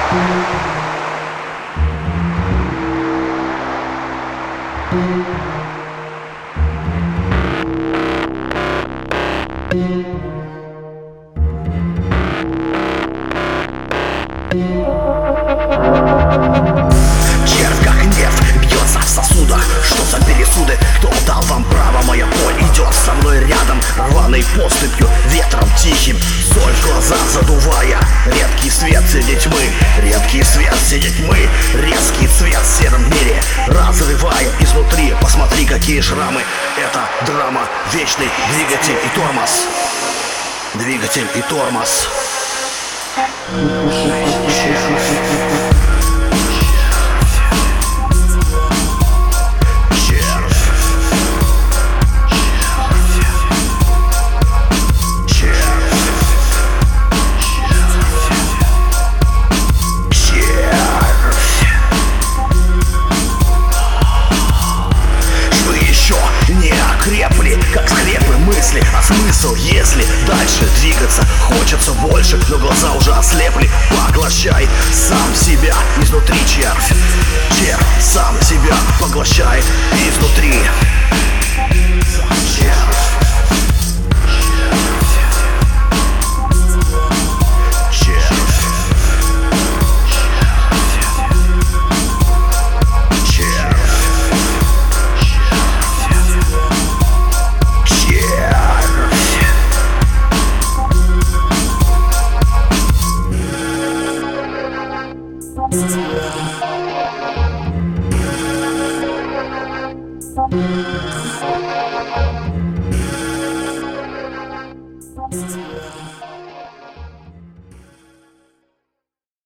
Червь как нефть бьется в сосудах. Что за пересуды? Кто дал вам право? Моя боль идет со мной рядом, рваной поступью, ветром тихим, соль в глаза задувая. Редкий свет среди тьмы, редкий свет среди тьмы, резкий цвет в сером мире, разрывая изнутри. Посмотри, какие шрамы. Это драма, вечный двигатель и тормоз. Двигатель и тормоз. Как скрепы мысли, а смысл, если дальше двигаться хочется больше, но глаза уже ослепли. Поглощай сам себя изнутри, червь. Червь сам себя поглощает изнутри. Yeah.